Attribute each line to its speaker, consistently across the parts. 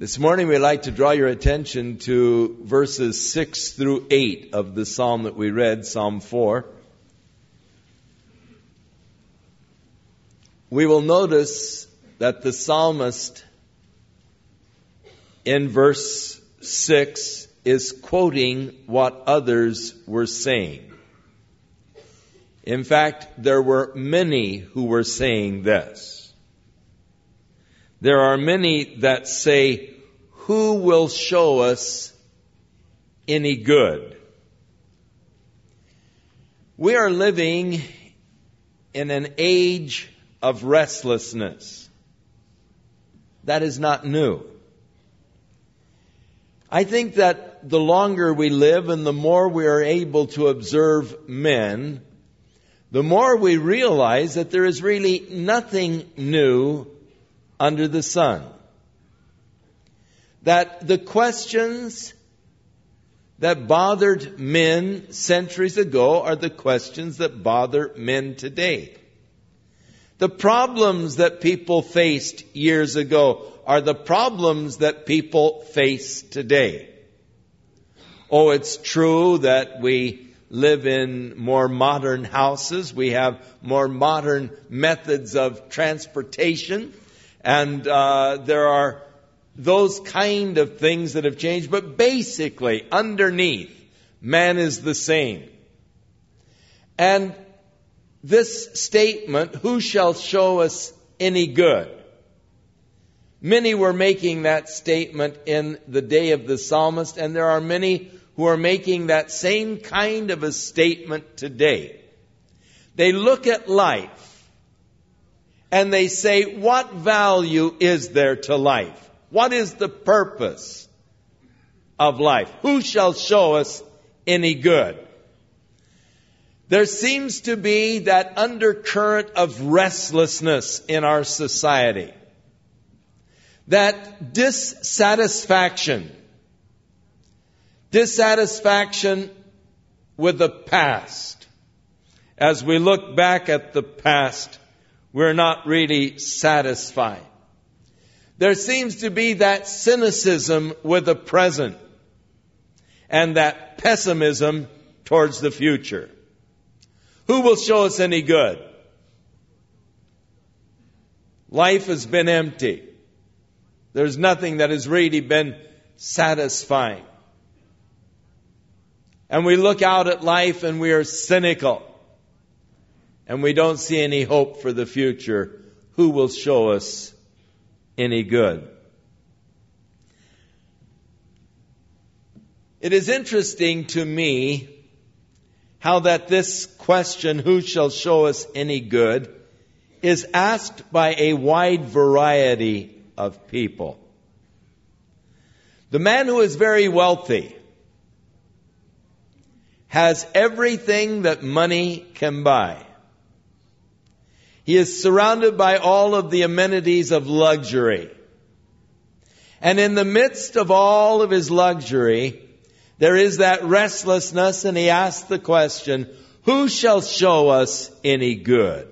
Speaker 1: This morning we'd like to draw your attention to verses 6 through 8 of the psalm that we read, Psalm 4. We will notice that the psalmist in verse 6 is quoting what others were saying. In fact, there were many who were saying this. There are many that say, "Who will show us any good?" We are living in an age of restlessness. That is not new. I think that the longer we live and the more we are able to observe men, the more we realize that there is really nothing new under the sun. That the questions that bothered men centuries ago are the questions that bother men today. The problems that people faced years ago are the problems that people face today. Oh, it's true that we live in more modern houses. We have more modern methods of transportation. And there are those kind of things that have changed. But basically, underneath, man is the same. And this statement, "Who shall show us any good?" Many were making that statement in the day of the psalmist, and there are many who are making that same kind of a statement today. They look at life and they say, what value is there to life? What is the purpose of life? Who shall show us any good? There seems to be that undercurrent of restlessness in our society. That dissatisfaction with the past. As we look back at the past, we're not really satisfied. There seems to be that cynicism with the present and that pessimism towards the future. Who will show us any good? Life has been empty. There's nothing that has really been satisfying. And we look out at life and we are cynical. And we don't see any hope for the future. Who will show us any good? It is interesting to me how that this question, "Who shall show us any good?" is asked by a wide variety of people. The man who is very wealthy has everything that money can buy. He is surrounded by all of the amenities of luxury. And in the midst of all of his luxury, there is that restlessness, and he asks the question, "Who shall show us any good?"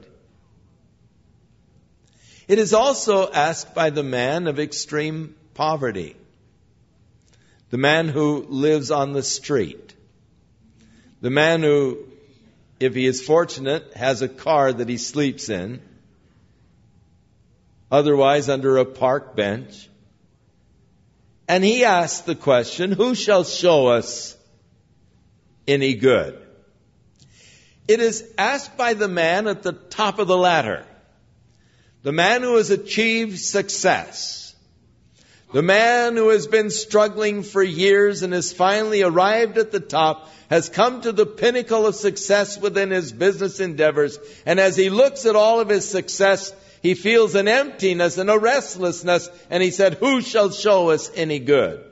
Speaker 1: It is also asked by the man of extreme poverty. The man who lives on the street. The man who, if he is fortunate, has a car that he sleeps in. Otherwise, under a park bench. And he asks the question, "Who shall show us any good?" It is asked by the man at the top of the ladder. The man who has achieved success. The man who has been struggling for years and has finally arrived at the top, has come to the pinnacle of success within his business endeavors. And as he looks at all of his success, he feels an emptiness and a restlessness. And he said, "Who shall show us any good?"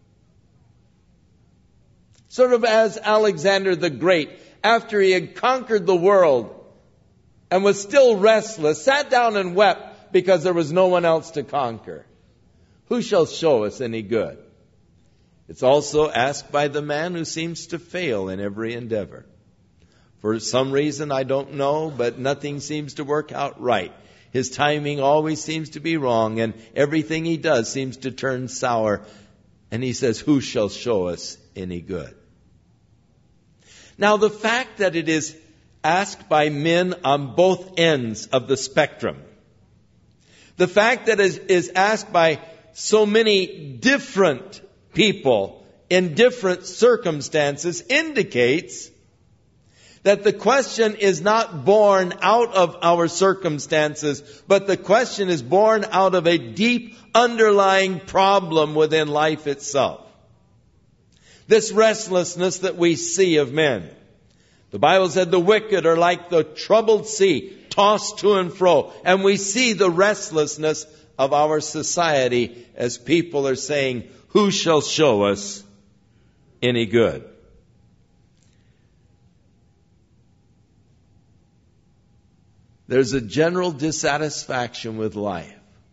Speaker 1: Sort of as Alexander the Great, after he had conquered the world and was still restless, sat down and wept because there was no one else to conquer. Who shall show us any good? It's also asked by the man who seems to fail in every endeavor. For some reason, I don't know, but nothing seems to work out right. His timing always seems to be wrong, and everything He does seems to turn sour. And He says, who shall show us any good? Now, the fact that it is asked by men on both ends of the spectrum, the fact that it is asked by so many different people in different circumstances indicates that the question is not born out of our circumstances, but the question is born out of a deep underlying problem within life itself. This restlessness that we see of men. The Bible said the wicked are like the troubled sea, tossed to and fro. And we see the restlessness of our society as people are saying, who shall show us any good? There's a general dissatisfaction with life.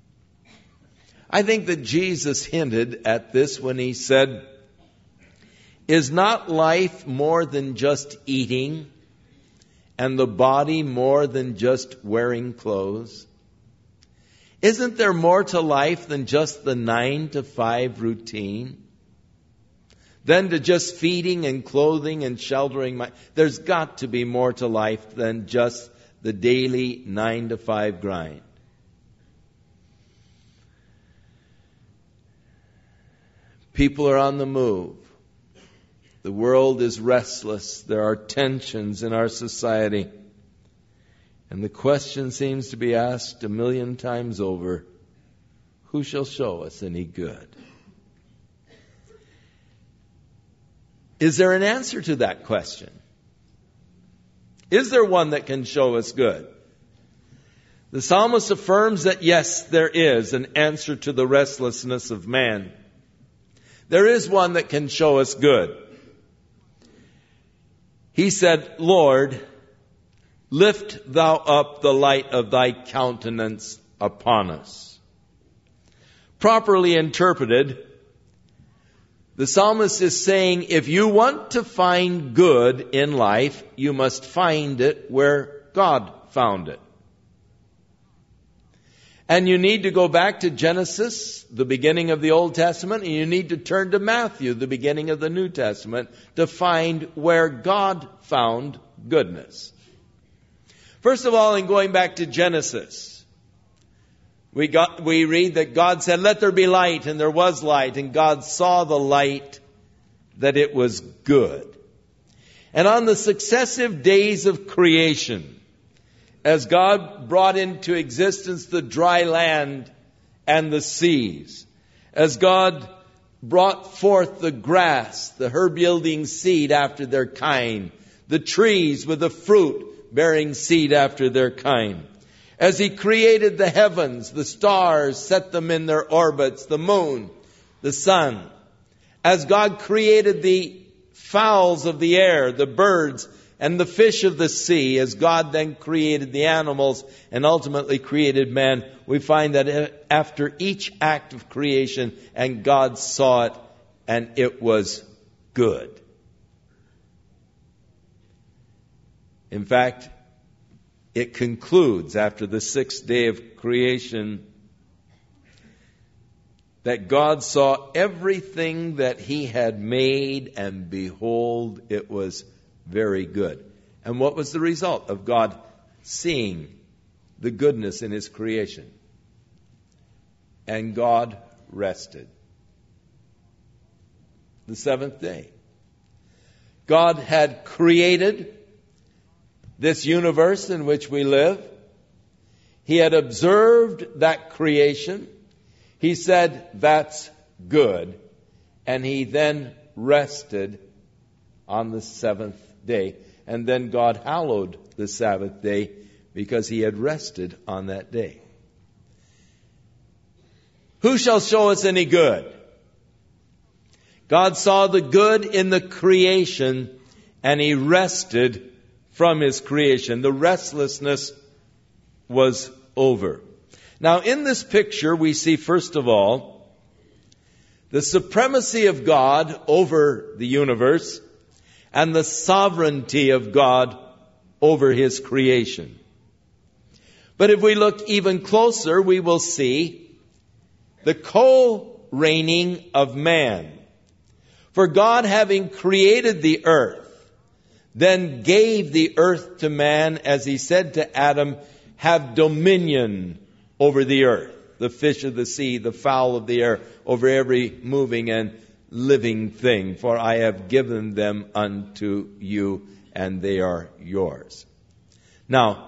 Speaker 1: I think that Jesus hinted at this when He said, is not life more than just eating, and the body more than just wearing clothes? Isn't there more to life than just the 9 to 5 routine? Than to just feeding and clothing and sheltering there's got to be more to life than just the daily 9 to 5 grind. People are on the move. The world is restless. There are tensions in our society. And the question seems to be asked 1,000,000 times over, who shall show us any good? Is there an answer to that question? Is there one that can show us good? The psalmist affirms that yes, there is an answer to the restlessness of man. There is one that can show us good. He said, Lord, lift thou up the light of thy countenance upon us. Properly interpreted, the psalmist is saying, if you want to find good in life, you must find it where God found it. And you need to go back to Genesis, the beginning of the Old Testament, and you need to turn to Matthew, the beginning of the New Testament, to find where God found goodness. First of all, in going back to Genesis, we read that God said, let there be light, and there was light, and God saw the light that it was good. And on the successive days of creation, as God brought into existence the dry land and the seas, as God brought forth the grass, the herb-yielding seed after their kind, the trees with the fruit bearing seed after their kind, as He created the heavens, the stars, set them in their orbits, the moon, the sun, as God created the fowls of the air, the birds, and the fish of the sea, as God then created the animals and ultimately created man, we find that after each act of creation, and God saw it, and it was good. In fact, it concludes after the 6th day of creation that God saw everything that He had made, and behold, it was very good. And what was the result of God seeing the goodness in His creation? And God rested. The 7th day. God had created this universe in which we live. He had observed that creation. He said, that's good. And He then rested on the 7th day. And then God hallowed the Sabbath day because He had rested on that day. Who shall show us any good? God saw the good in the creation, and He rested from His creation. The restlessness was over. Now, in this picture, we see, first of all, the supremacy of God over the universe and the sovereignty of God over His creation. But if we look even closer, we will see the co-reigning of man. For God, having created the earth, then gave the earth to man, as he said to Adam, have dominion over the earth, the fish of the sea, the fowl of the air, over every moving and living thing. For I have given them unto you, and they are yours. Now,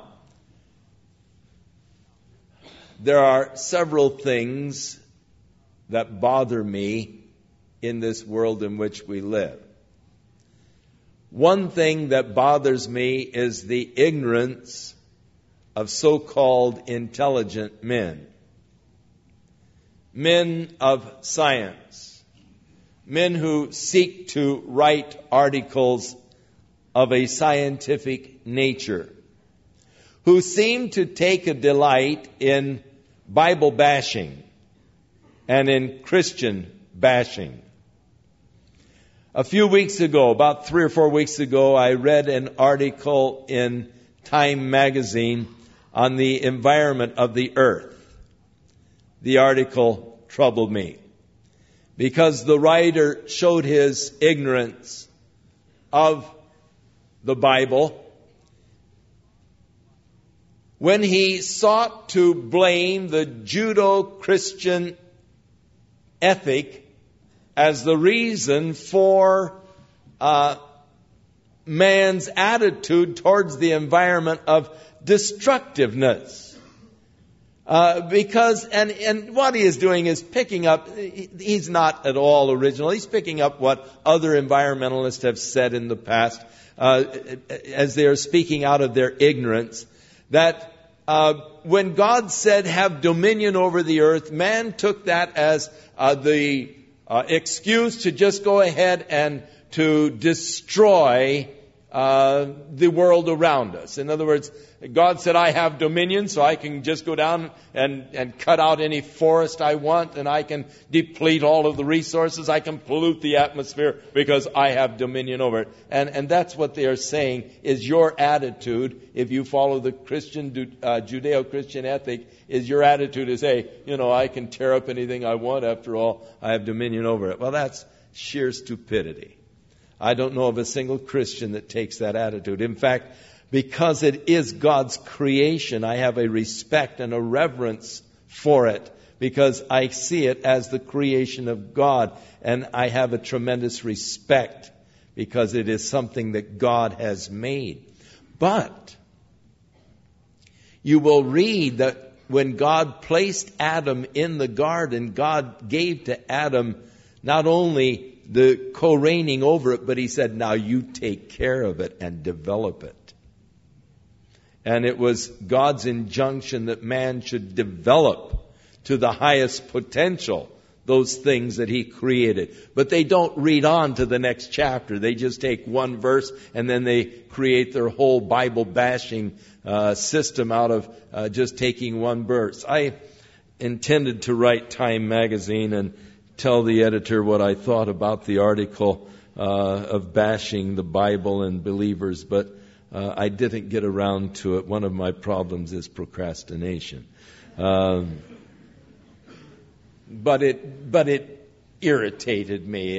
Speaker 1: there are several things that bother me in this world in which we live. One thing that bothers me is the ignorance of so-called intelligent men. Men of science. Men who seek to write articles of a scientific nature. Who seem to take a delight in Bible bashing and in Christian bashing. A few weeks ago, about 3 or 4 weeks ago, I read an article in Time magazine on the environment of the earth. The article troubled me because the writer showed his ignorance of the Bible when he sought to blame the Judeo-Christian ethic as the reason for man's attitude towards the environment of destructiveness. Because what he is doing is picking up, he's not at all original, he's picking up what other environmentalists have said in the past, as they are speaking out of their ignorance, that when God said, have dominion over the earth, man took that as the excuse to just go ahead and to destroy the world around us. In other words, God said, I have dominion, so I can just go down and cut out any forest I want, and I can deplete all of the resources. I can pollute the atmosphere because I have dominion over it. And that's what they are saying is your attitude, if you follow the Christian, Judeo-Christian ethic, is your attitude is, hey, I can tear up anything I want. After all, I have dominion over it. Well, that's sheer stupidity. I don't know of a single Christian that takes that attitude. In fact, because it is God's creation, I have a respect and a reverence for it because I see it as the creation of God, and I have a tremendous respect because it is something that God has made. But you will read that when God placed Adam in the garden, God gave to Adam not only the co-reigning over it, but he said, now you take care of it and develop it. And it was God's injunction that man should develop to the highest potential those things that he created. But they don't read on to the next chapter. They just take one verse and then they create their whole Bible bashing system out of just taking one verse. I intended to write Time magazine and tell the editor what I thought about the article of bashing the Bible and believers, but I didn't get around to it. One of my problems is procrastination. But it irritated me.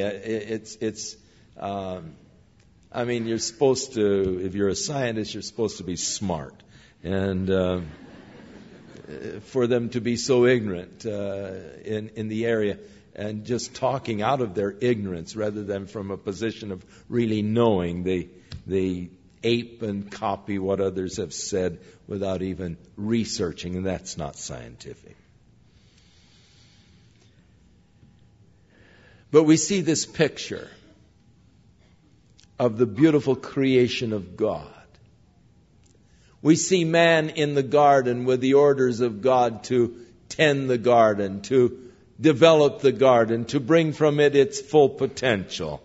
Speaker 1: You're supposed to, if you're a scientist, you're supposed to be smart. And for them to be so ignorant in the area and just talking out of their ignorance rather than from a position of really knowing, they ape and copy what others have said without even researching, and that's not scientific. But we see this picture of the beautiful creation of God. We see man in the garden with the orders of God to tend the garden, to develop the garden, to bring from it its full potential.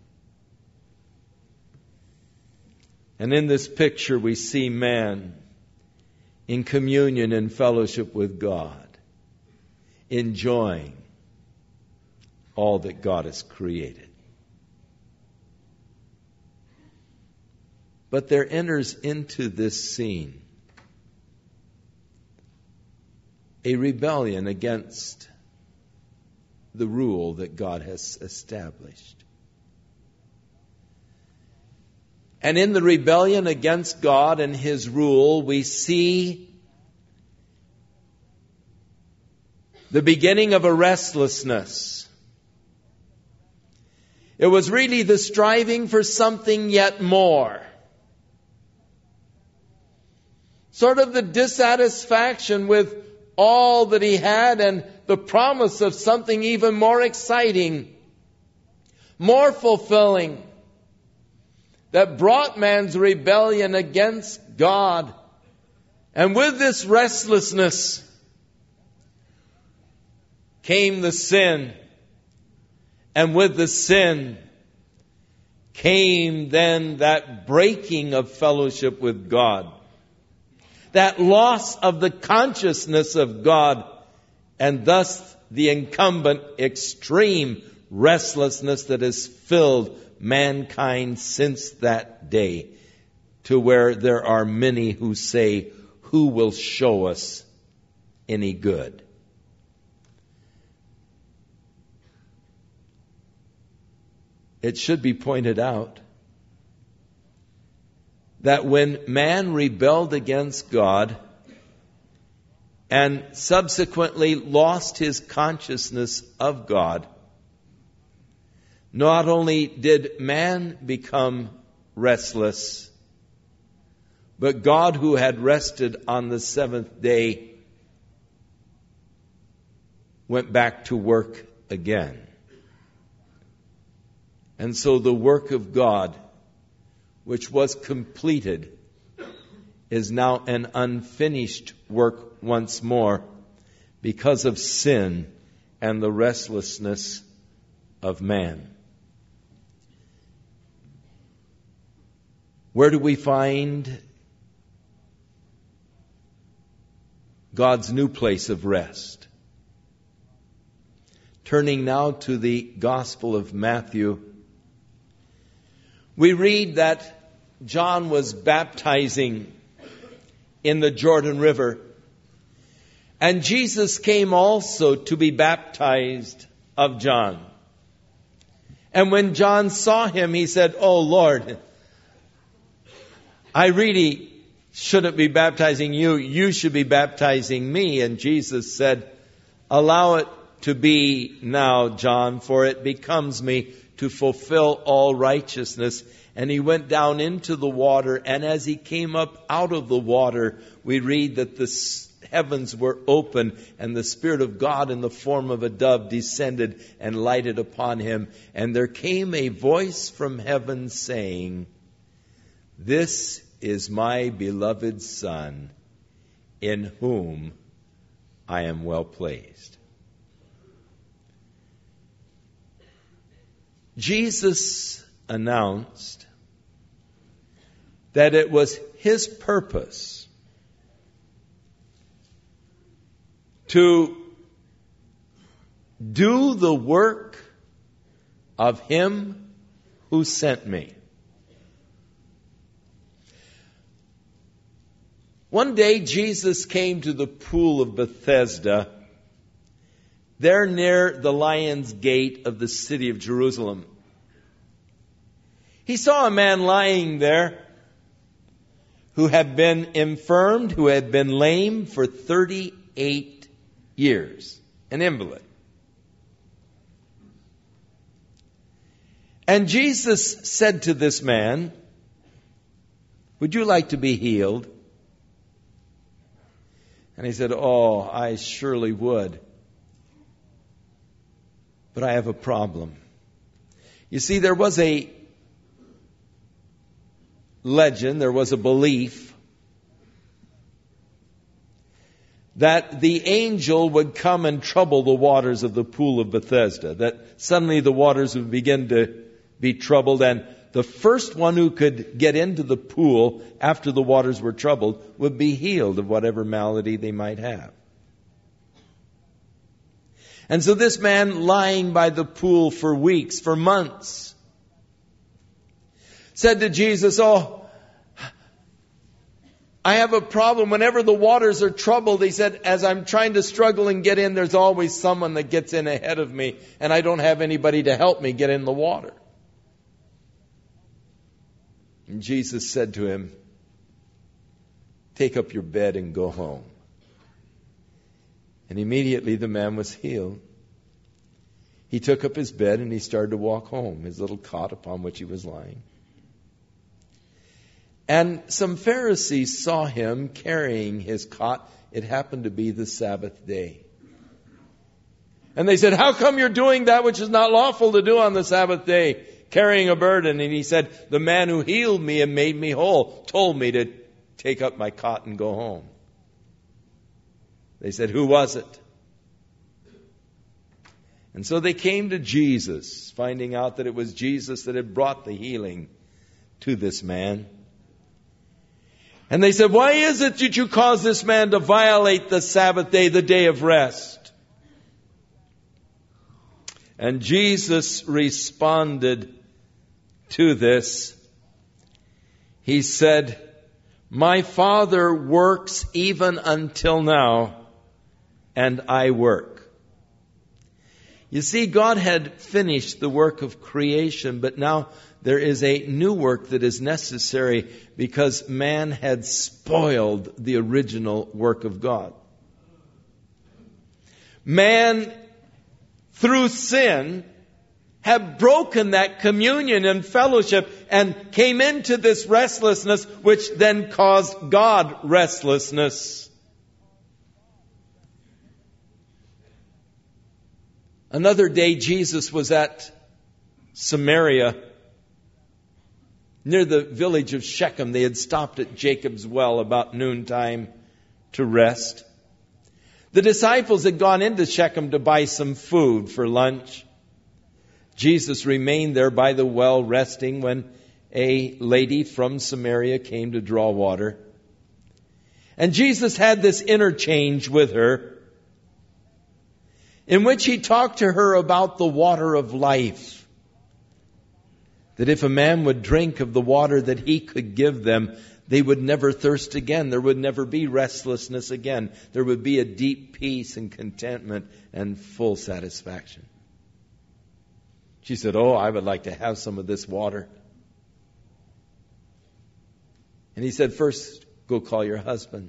Speaker 1: And in this picture we see man in communion and fellowship with God, enjoying all that God has created. But there enters into this scene a rebellion against the rule that God has established. And in the rebellion against God and His rule, we see the beginning of a restlessness. It was really the striving for something yet more. Sort of the dissatisfaction with all that he had and the promise of something even more exciting, more fulfilling, that brought man's rebellion against God. And with this restlessness came the sin. And with the sin came then that breaking of fellowship with God. That loss of the consciousness of God, and thus the incumbent extreme restlessness that has filled mankind since that day, to where there are many who say, "Who will show us any good?" It should be pointed out that when man rebelled against God and subsequently lost his consciousness of God, not only did man become restless, but God, who had rested on the seventh day, went back to work again. And so the work of God, which was completed, is now an unfinished work once more because of sin and the restlessness of man. Where do we find God's new place of rest? Turning now to the Gospel of Matthew, we read that John was baptizing in the Jordan River, and Jesus came also to be baptized of John. And when John saw him, he said, "Oh Lord, I really shouldn't be baptizing you. You should be baptizing me." And Jesus said, "Allow it to be now, John, for it becomes me to fulfill all righteousness." And he went down into the water, and as he came up out of the water, we read that the heavens were open, and the Spirit of God in the form of a dove descended and lighted upon him. And there came a voice from heaven saying, "This is my beloved Son, in whom I am well pleased." Jesus announced that it was His purpose to do the work of Him who sent me. One day Jesus came to the pool of Bethesda, there near the Lion's Gate of the city of Jerusalem. He saw a man lying there who had been infirmed, who had been lame for 38 years, an invalid. And Jesus said to this man, "Would you like to be healed?" And he said, "Oh, I surely would. But I have a problem." You see, there was a legend, there was a belief that the angel would come and trouble the waters of the pool of Bethesda, that suddenly the waters would begin to be troubled, and the first one who could get into the pool after the waters were troubled would be healed of whatever malady they might have. And so this man, lying by the pool for weeks, for months, said to Jesus, "Oh, I have a problem. Whenever the waters are troubled, he said, as I'm trying to struggle and get in, there's always someone that gets in ahead of me, and I don't have anybody to help me get in the water. And Jesus said to him, take up your bed and go home. And immediately the man was healed. He took up his bed and he started to walk home, his little cot upon which he was lying. And some Pharisees saw him carrying his cot. It happened to be the Sabbath day. And they said, how come you're doing that which is not lawful to do on the Sabbath day, carrying a burden? And he said, the man who healed me and made me whole told me to take up my cot and go home. They said, who was it? And so they came to Jesus, finding out that it was Jesus that had brought the healing to this man. And they said, why is it that you cause this man to violate the Sabbath day, the day of rest? And Jesus responded to this. He said, my Father works even until now, and I work. You see, God had finished the work of creation, but now there is a new work that is necessary because man had spoiled the original work of God. Man, through sin, have broken that communion and fellowship and came into this restlessness, which then caused God restlessness. Another day, Jesus was at Samaria, near the village of Shechem. They had stopped at Jacob's well about noontime to rest. The disciples had gone into Shechem to buy some food for lunch. Jesus remained there by the well resting when a lady from Samaria came to draw water. And Jesus had this interchange with her, in which he talked to her about the water of life. That if a man would drink of the water that he could give them, they would never thirst again. There would never be restlessness again. There would be a deep peace and contentment and full satisfaction. She said, oh, I would like to have some of this water. And he said, first, go call your husband.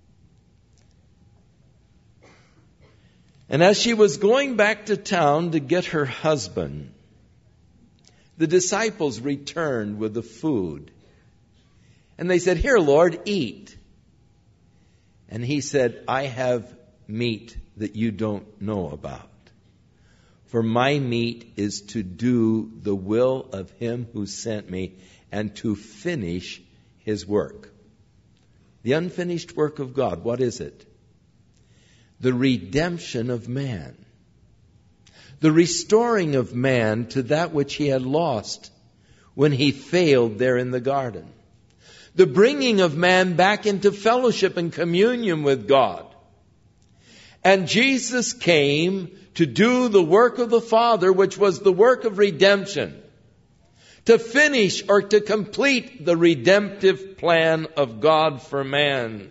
Speaker 1: And as she was going back to town to get her husband, the disciples returned with the food. And they said, here, Lord, eat. And he said, I have meat that you don't know about. For my meat is to do the will of him who sent me and to finish his work. The unfinished work of God, what is it? The redemption of man. The restoring of man to that which he had lost when he failed there in the garden. The bringing of man back into fellowship and communion with God. And Jesus came to do the work of the Father, which was the work of redemption. To finish or to complete the redemptive plan of God for man.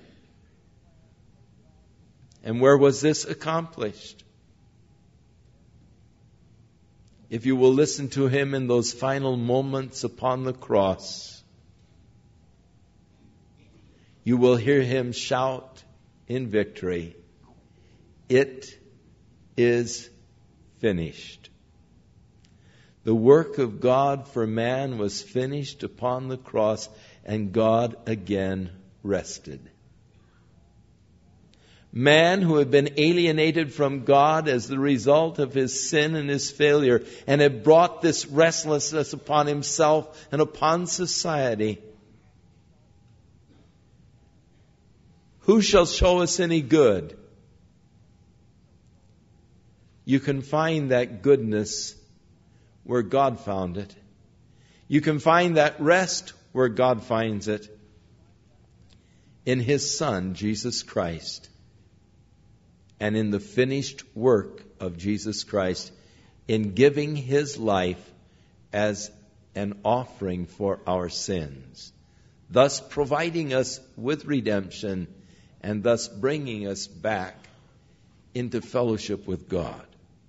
Speaker 1: And where was this accomplished? If you will listen to him in those final moments upon the cross, you will hear him shout in victory, it is finished. The work of God for man was finished upon the cross, and God again rested. Man, who had been alienated from God as the result of his sin and his failure, and had brought this restlessness upon himself and upon society. Who shall show us any good? You can find that goodness where God found it. You can find that rest where God finds it. In his Son, Jesus Christ. And in the finished work of Jesus Christ, in giving his life as an offering for our sins. thus providing us with redemption and thus bringing us back into fellowship with God.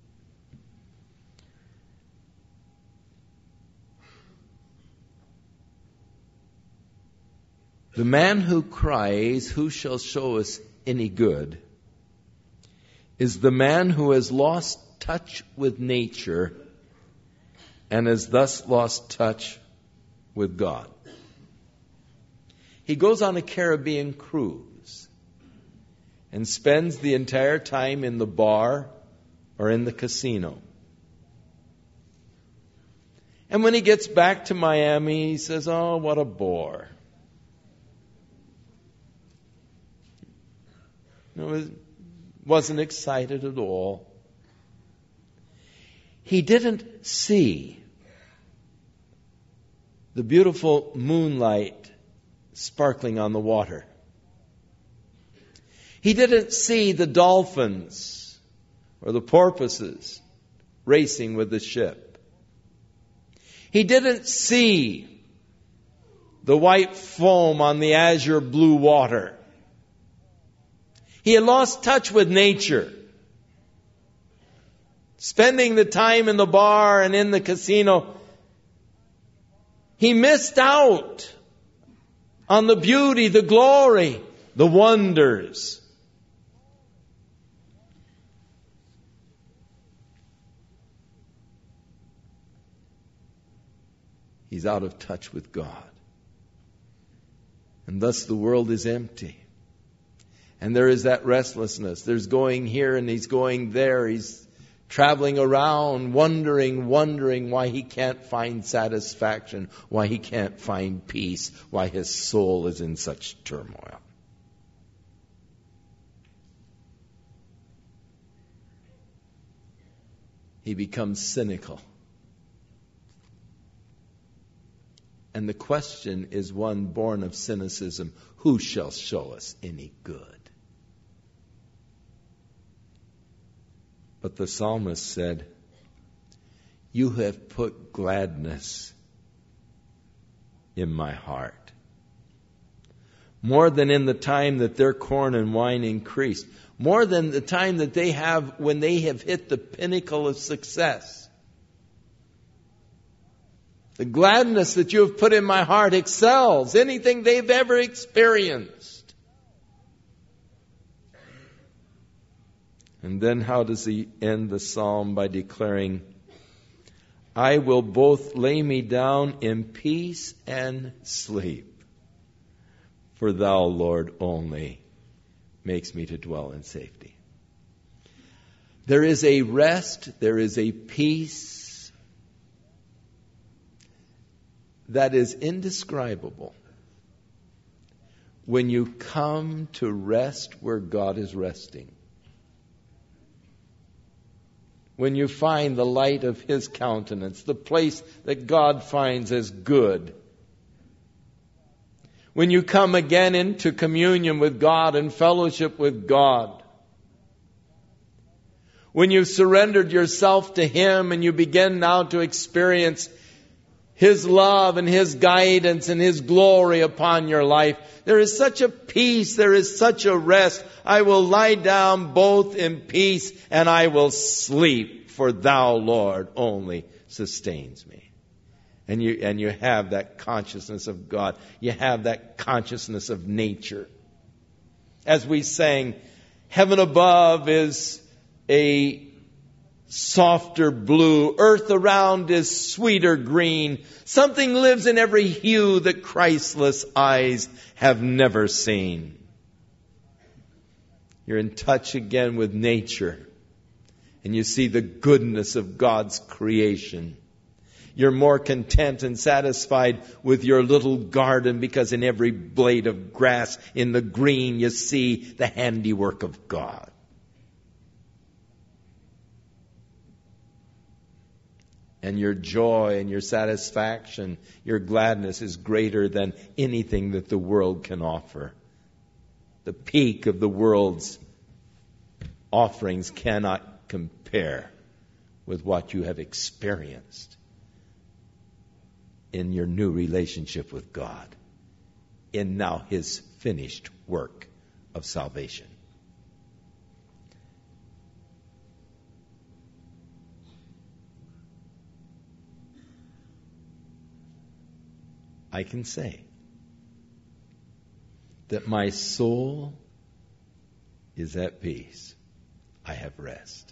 Speaker 1: The man who cries, "Who shall show us any good?" is the man who has lost touch with nature and has thus lost touch with God. He goes on a Caribbean cruise and spends the entire time in the bar or in the casino. And when he gets back to Miami, he says, "Oh, what a bore." Wasn't excited at all. He didn't see the beautiful moonlight sparkling on the water. He didn't see the dolphins or the porpoises racing with the ship. He didn't see the white foam on the azure blue water. He had lost touch with nature. Spending the time in the bar and in the casino, he missed out on the beauty, the glory, the wonders. He's out of touch with God. And thus the world is empty. And there is that restlessness. There's going here and he's going there. He's traveling around, wondering why he can't find satisfaction, why he can't find peace, why his soul is in such turmoil. He becomes cynical. And the question is one born of cynicism: who shall show us any good? But the psalmist said, "You have put gladness in my heart, more than in the time that their corn and wine increased, more than the time that they have when they have hit the pinnacle of success. The gladness that you have put in my heart excels anything they've ever experienced." And then how does he end the psalm? By declaring, "I will both lay me down in peace and sleep, for thou, Lord, only makes me to dwell in safety." There is a rest, there is a peace that is indescribable when you come to rest where God is resting. When you find the light of His countenance, the place that God finds as good. When you come again into communion with God and fellowship with God. When you've surrendered yourself to Him and you begin now to experience His love and His guidance and His glory upon your life, there is such a peace, there is such a rest. "I will lie down both in peace and I will sleep, for thou, Lord, only sustains me." And you have that consciousness of God. You have that consciousness of nature. As we sang, heaven above is a softer blue. Earth around is sweeter green. Something lives in every hue that Christless eyes have never seen. You're in touch again with nature. And you see the goodness of God's creation. You're more content and satisfied with your little garden because in every blade of grass in the green you see the handiwork of God. And your joy and your satisfaction, your gladness is greater than anything that the world can offer. The peak of the world's offerings cannot compare with what you have experienced in your new relationship with God. in now His finished work of salvation. I can say that my soul is at peace. I have rest.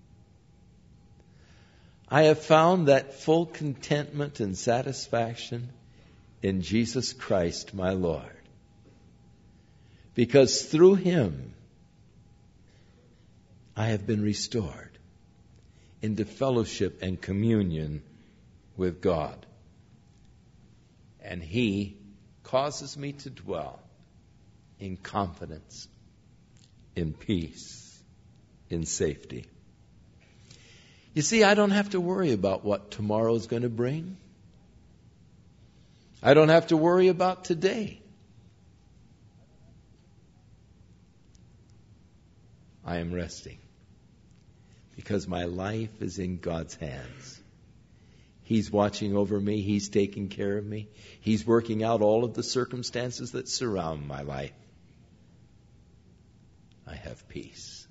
Speaker 1: I have found that full contentment and satisfaction in Jesus Christ, my Lord. Because through Him, I have been restored into fellowship and communion with God. And He causes me to dwell in confidence, in peace, in safety. You see, I don't have to worry about what tomorrow is going to bring. I don't have to worry about today. I am resting because my life is in God's hands. He's watching over me. He's taking care of me. He's working out all of the circumstances that surround my life. I have peace.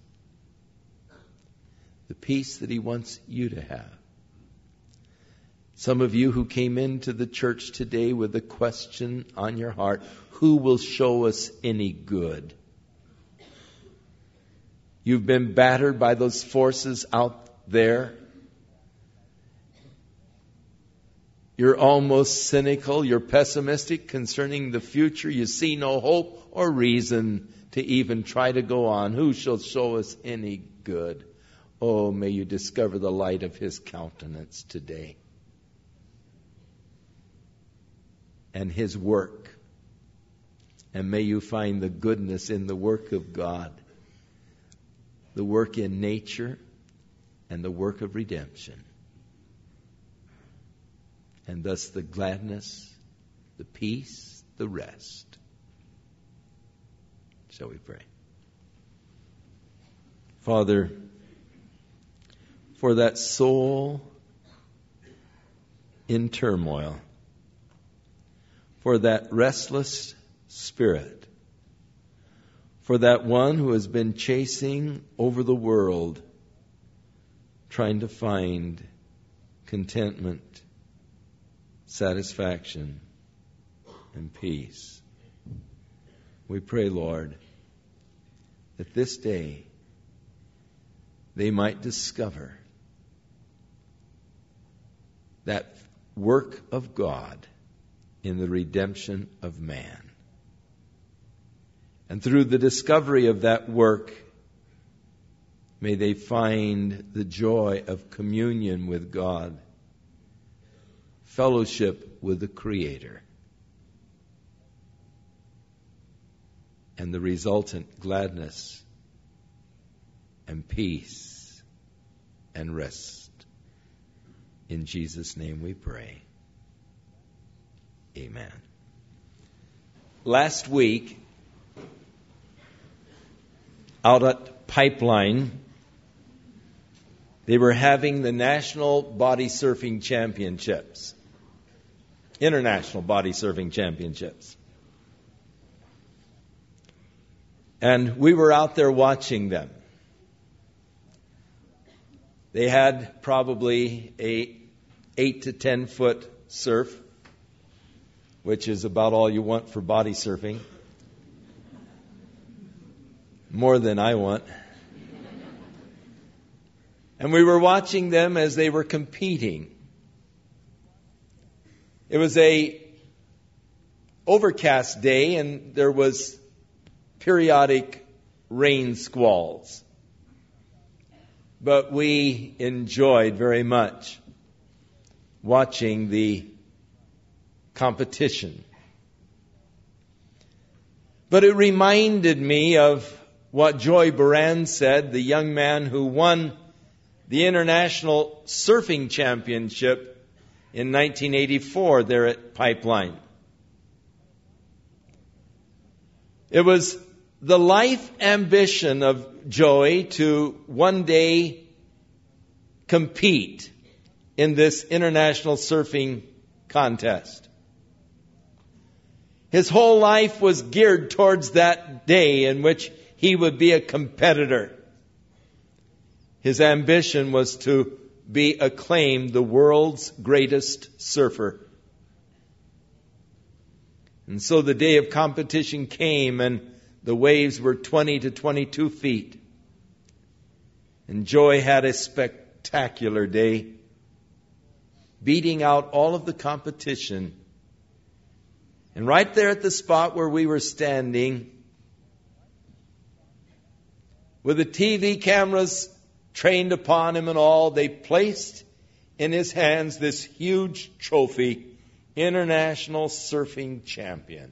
Speaker 1: The peace that He wants you to have. Some of you who came into the church today with a question on your heart, who will show us any good? You've been battered by those forces out there. You're almost cynical. You're pessimistic concerning the future. You see no hope or reason to even try to go on. Who shall show us any good? Oh, may you discover the light of His countenance today. And His work. And may you find the goodness in the work of God. The work in nature and the work of redemption. And thus the gladness, the peace, the rest. Shall we pray? Father, for that soul in turmoil, for that restless spirit, for that one who has been chasing over the world, trying to find contentment, satisfaction, and peace. We pray, Lord, that this day they might discover that work of God in the redemption of man. And through the discovery of that work, may they find the joy of communion with God, fellowship with the Creator, and the resultant gladness and peace and rest. In Jesus' name we pray. Amen. Last week, out at Pipeline, they were having the National Body Surfing Championships. International Body Surfing Championships. And we were out there watching them. They had probably a 8 to 10 foot surf, which is about all you want for body surfing. More than I want. And we were watching them as they were competing. It was a overcast day and there was periodic rain squalls. But we enjoyed very much watching the competition. But it reminded me of what Joy Baran said, the young man who won the International Surfing Championship in 1984 there at Pipeline. It was the life ambition of Joey to one day compete in this international surfing contest. His whole life was geared towards that day in which he would be a competitor. His ambition was to be acclaimed the world's greatest surfer. And so the day of competition came, and the waves were 20 to 22 feet. And Joy had a spectacular day, beating out all of the competition. And right there at the spot where we were standing, with the TV cameras trained upon him and all, they placed in his hands this huge trophy, International Surfing Champion.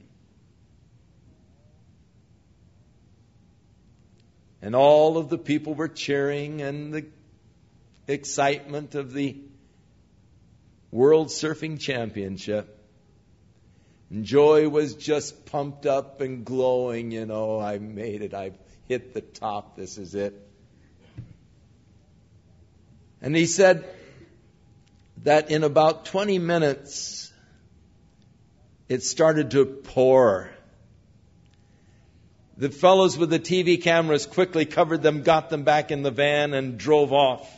Speaker 1: And all of the people were cheering, and the excitement of the World Surfing Championship. And Joy was just pumped up and glowing, I made it, I've hit the top, this is it. And he said that in about 20 minutes, it started to pour. The fellows with the TV cameras quickly covered them, got them back in the van, and drove off.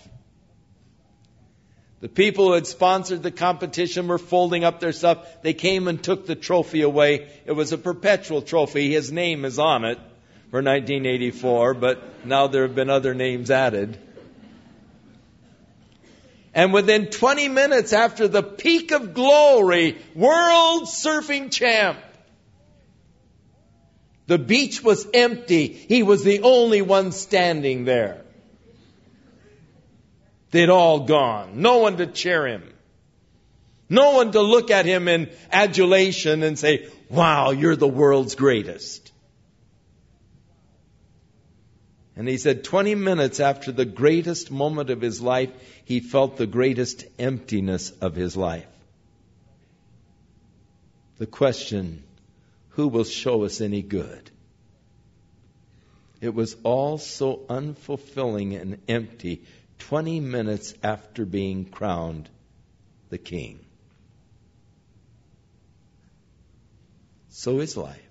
Speaker 1: The people who had sponsored the competition were folding up their stuff. They came and took the trophy away. It was a perpetual trophy. His name is on it for 1984, but now there have been other names added. And within 20 minutes after the peak of glory, World Surfing Champ, the beach was empty. He was the only one standing there. They'd all gone. No one to cheer him. No one to look at him in adulation and say, wow, you're the world's greatest. And he said 20 minutes after the greatest moment of his life, he felt the greatest emptiness of his life. The question, who will show us any good? It was all so unfulfilling and empty 20 minutes after being crowned the king. So is life.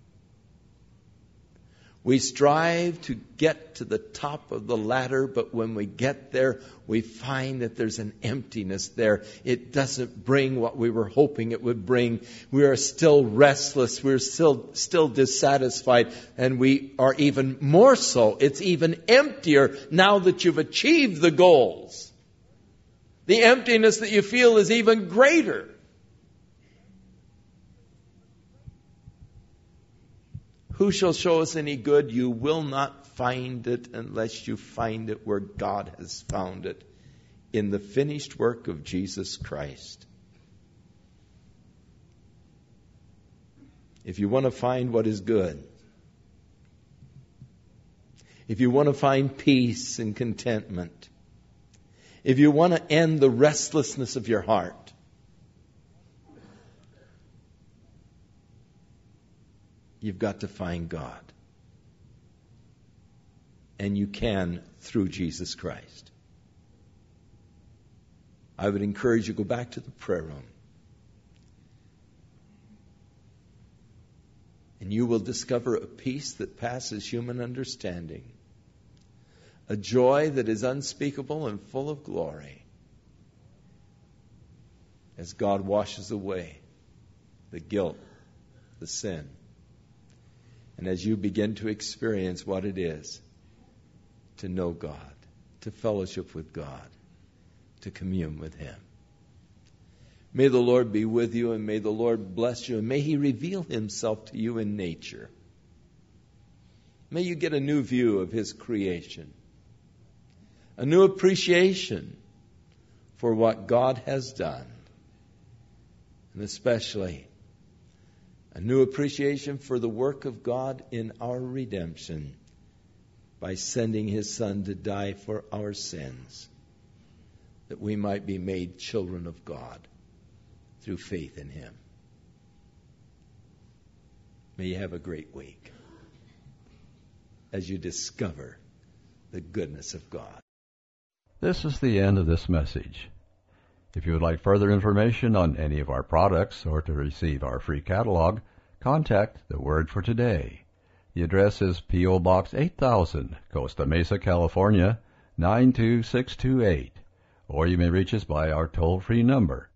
Speaker 1: We strive to get to the top of the ladder, but when we get there, we find that there's an emptiness there. It doesn't bring what we were hoping it would bring. We are still restless. We're still dissatisfied. And we are even more so. It's even emptier now that you've achieved the goals. The emptiness that you feel is even greater. Who shall show us any good? You will not find it unless you find it where God has found it, in the finished work of Jesus Christ. If you want to find what is good, if you want to find peace and contentment, if you want to end the restlessness of your heart, you've got to find God. And you can through Jesus Christ. I would encourage you to go back to the prayer room. And you will discover a peace that passes human understanding. A joy that is unspeakable and full of glory. As God washes away the guilt, the sin. And as you begin to experience what it is to know God, to fellowship with God, to commune with Him. May the Lord be with you, and may the Lord bless you, and may He reveal Himself to you in nature. May you get a new view of His creation, a new appreciation for what God has done, and especially a new appreciation for the work of God in our redemption by sending His Son to die for our sins, that we might be made children of God through faith in Him. May you have a great week as you discover the goodness of God.
Speaker 2: This is the end of this message. If you would like further information on any of our products or to receive our free catalog, contact the Word for Today. The address is P.O. Box 8000, Costa Mesa, California, 92628. Or you may reach us by our toll-free number,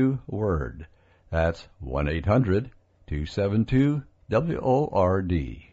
Speaker 2: 1-800-272-WORD. That's 1-800-272-WORD.